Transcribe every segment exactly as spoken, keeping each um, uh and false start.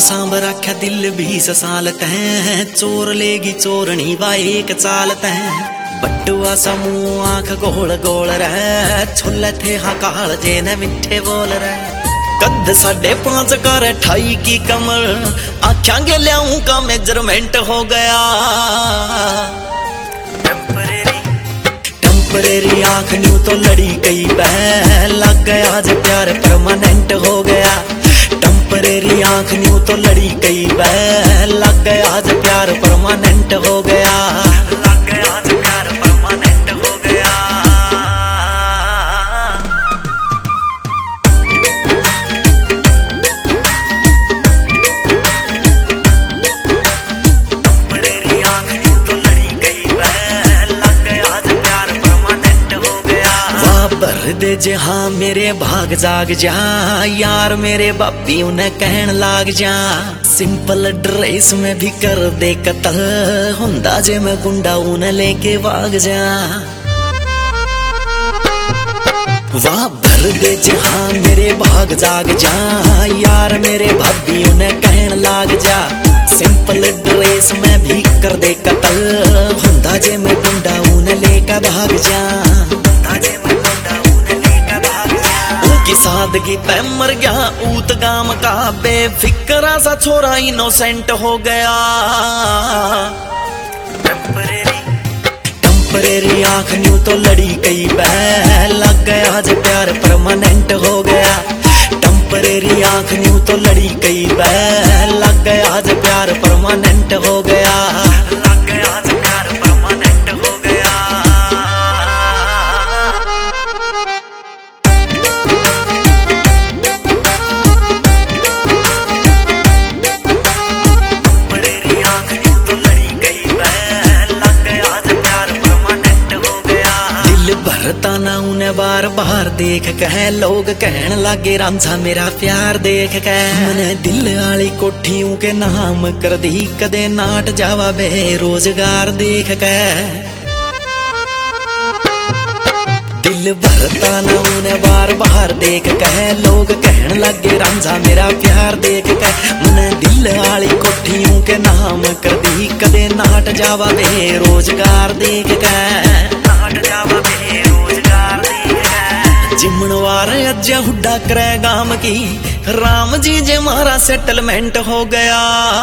सांभ रख्या दिल बीस साल तैं, चोर लेगी चोरनी बा एक चाल तैं। बटुआ सा मुंह आंख गोल गोल रह, छुल्ले थे हाँ काल जे न मिठे बोल रह। कद साढ़े पांच कर ठाई की कमर, आख्या गे लियाऊं का मेजरमेंट हो गया। टेम्परेरी आंख न्यू तो लड़ी कई बह, लग गया आज प्यार परमानेंट हो गया। टेम्परेरी आंख न्यू तो लड़ी कई बह, लग गया आज प्यार परमानेंट हो गया। लग गया आज प्यार परमानेंट हो गया। टेम्परेरी आंख न्यू तो लड़ी कई बह, लग गया आज प्यार परमानेंट हो गया। वाह भर दे जहां मेरे भाग जाग जा, यार मेरे बापी उन्हें कहन लाग जा। सिंपल ड्रेस में भी कर दे कतल, हुंदा जे मैं गुंडा उन्हें लेके भाग जा। वाह भर दे जहां मेरे भाग जाग जा, यार मेरे भाभी उन्हें कहन लाग जा। सिंपल ड्रेस में भी कर दे कतल, हुंदा जे मैं गुंडा उन्हें लेकर भाग जा। की सादगी पे मर गया ऊत गाम का, बेफिक्रा सा छोरा इनोसेंट हो गया। टेम्परेरी टेम्परेरी आंख न्यू तो लड़ी कई बह, लग गया आज प्यार परमानेंट हो गया। टेम्परेरी आंख न्यू तो लड़ी कई बह, लग गया आज प्यार परमानेंट हो गया। लग गया आज प्यार परमानेंट हो गया। ताना उन्हें बार बार देख कह, लोग कहन लागे रांझा मेरा प्यार देख कह। मैंने दिल आली कोठियों के नाम कर दी, कदे नाट जावा बेरोजगार देख कह। दिल भरता ना उन्हें बार बार देख कह, लोग कहन लागे रांझा मेरा प्यार देख कह। मैंने दिल आली कोठियों के नाम कर दी, कदे नाट जावा बेरोजगार देख कह। नाट जावा जिमनवार अज्जा हुड्डा करे गाम की, राम जी जे मारा सेटलमेंट हो गया।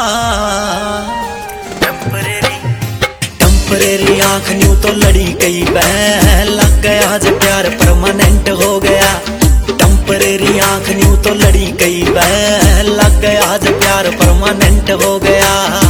टेम्परेरी टेम्परेरी आंख न्यू तो लड़ी कई बह, लग गया आज प्यार परमानेंट हो गया। टेम्परेरी आंख न्यू तो लड़ी कई बह, लग गया आज प्यार परमानेंट हो गया।